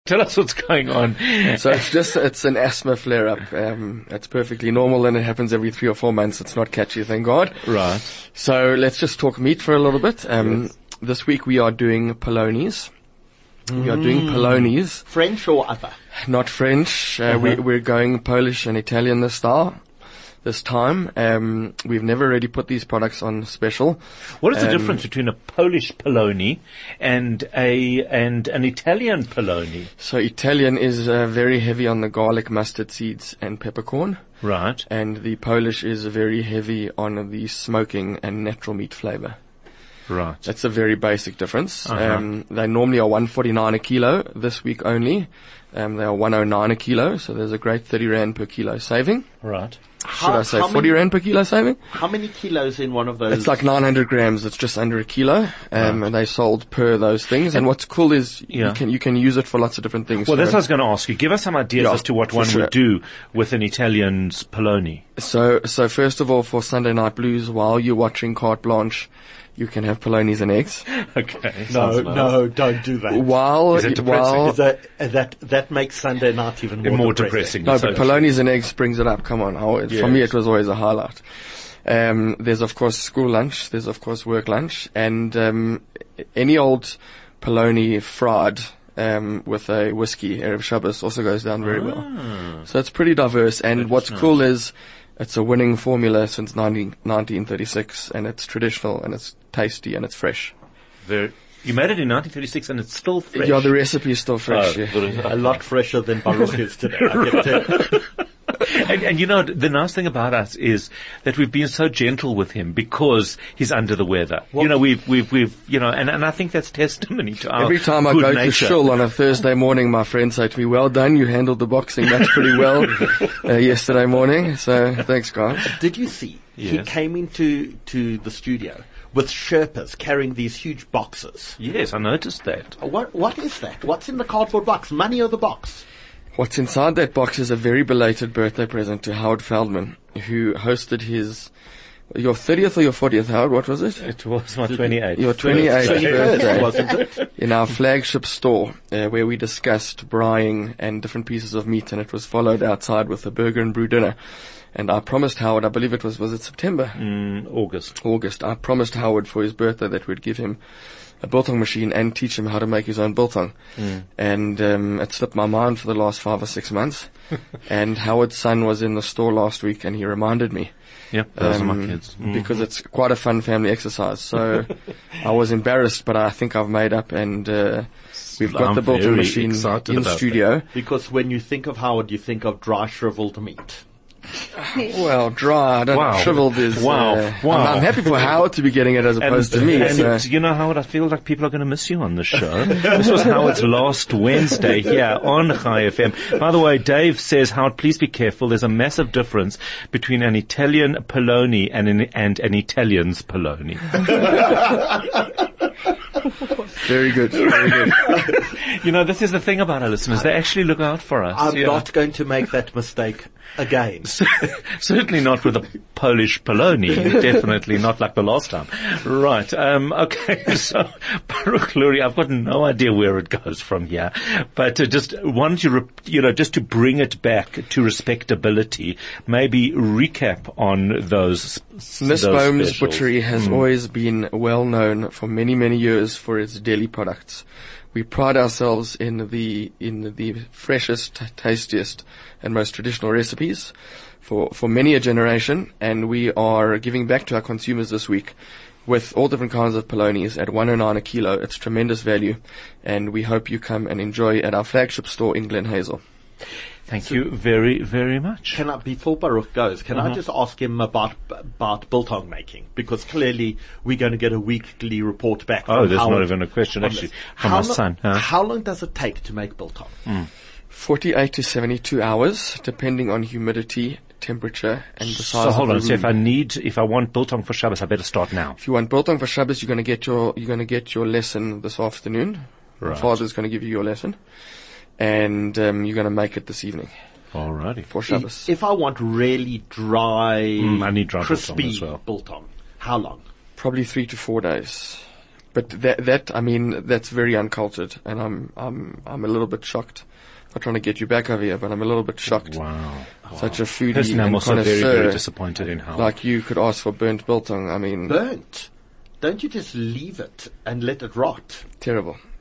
Tell us what's going on. So it's an asthma flare-up. It's perfectly normal and it happens every 3 or 4 months. It's not catchy, thank God. Right. So let's just talk meat for a little bit. This week we are doing polonies. We are doing polonies. French or other? Not French. We're going Polish and Italian this time. We've never really put these products on special. What is the difference between a Polish polony and an Italian polony? So Italian is very heavy on the garlic, mustard seeds and peppercorn. Right. And the Polish is very heavy on the smoking and natural meat flavor. Right. That's a very basic difference. They normally are 149 a kilo. This week only, they are 109 a kilo. So there's a great 30 rand per kilo saving. Right. Should I say 40 rand per kilo saving? How many kilos in one of those? It's like 900 grams. It's just under a kilo. And they sold per those things. And what's cool is you can use it for lots of different things. Well, that's what I was going to ask you. Give us some ideas as to what one would do with an Italian's polony. So first of all, for Sunday Night Blues, while you're watching Carte Blanche, you can have polonies and eggs. Okay. No, don't do that. That makes Sunday night even more depressing. No, but polonies and eggs brings it up. Come on. For me, it was always a highlight. There's of course school lunch. There's of course work lunch, and any old polony fried with a whiskey, Erev Shabbos, also goes down very well. So it's pretty diverse. And what's cool is it's a winning formula since 1936, and it's traditional, and it's tasty, and it's fresh. You made it in 1936, and it's still fresh. Yeah, the recipe is still fresh. A lot fresher than Baruch is today. I can tell. And you know, the nice thing about us is that we've been so gentle with him because he's under the weather. Well, you know, we've, you know, and I think that's testimony to our every time I good go nature. To shul on a Thursday morning, my friends say to me, well done, you handled the boxing match pretty well, yesterday morning. So thanks, guys. Did you see? Yes. He came into the studio with Sherpas carrying these huge boxes. Yes, I noticed that. What is that? What's in the cardboard box? Money or the box? What's inside that box is a very belated birthday present to Howard Feldman, who hosted your 30th or your 40th, Howard, what was it? It was my 28th. Your 28th birthday. Wasn't it? In our flagship store, where we discussed braaiing and different pieces of meat, and it was followed outside with a burger and brew dinner. And I promised Howard, I believe it was it September? August. I promised Howard for his birthday that we'd give him a biltong machine and teach him how to make his own biltong. And it slipped my mind for the last 5 or 6 months. And Howard's son was in the store last week and he reminded me. Yep, those are my kids. Because it's quite a fun family exercise. So I was embarrassed, but I think I've made up, and we've got the biltong machine in studio. Because when you think of Howard, you think of dry shriveled meat. Well, dry. I don't know. Shriveled is. Wow. I'm happy for Howard to be getting it as opposed to me. And you know, Howard, I feel like people are going to miss you on the show. This was Howard's last Wednesday here on Chai FM. By the way, Dave says, Howard, please be careful. There's a massive difference between an Italian polony and an Italian's polony. Very good. Very good. You know, this is the thing about our listeners. They actually look out for us. I'm not going to make that mistake again. Certainly not with a Polish polony. Definitely not like the last time. Right. Okay. So, Baruch Lurie, I've got no idea where it goes from here. But just wanted to, just to bring it back to respectability, maybe recap on those. Nussbaum's Butchery has always been well known for many, many years for its deli products. We pride ourselves in the freshest, tastiest, and most traditional recipes for many a generation, and we are giving back to our consumers this week with all different kinds of polonies at 109 a kilo. It's tremendous value, and we hope you come and enjoy at our flagship store in Glen Hazel. Thank you very, very much. Before Baruch goes, can I just ask him about biltong making? Because clearly we're going to get a weekly report back. Oh, there's not even a question actually from my son. How long does it take to make biltong? 48 to 72 hours, depending on humidity, temperature, and the size of the room. So hold on. So if I want biltong for Shabbos, I better start now. If you want biltong for Shabbos, you're going to get your lesson this afternoon. Right. Your father's going to give you your lesson. And you're going to make it this evening. Alrighty. For Shabbos. If I want really dry, I need dry crispy biltong as well. biltong, how long? Probably 3 to 4 days. But that's very uncultured, and I'm a little bit shocked. I'm not trying to get you back over here, but I'm a little bit shocked. Wow. Such a foodie Personally, I'm and also very, connoisseur, very disappointed in how. like you could ask for burnt biltong. Burnt? Don't you just leave it and let it rot? Terrible.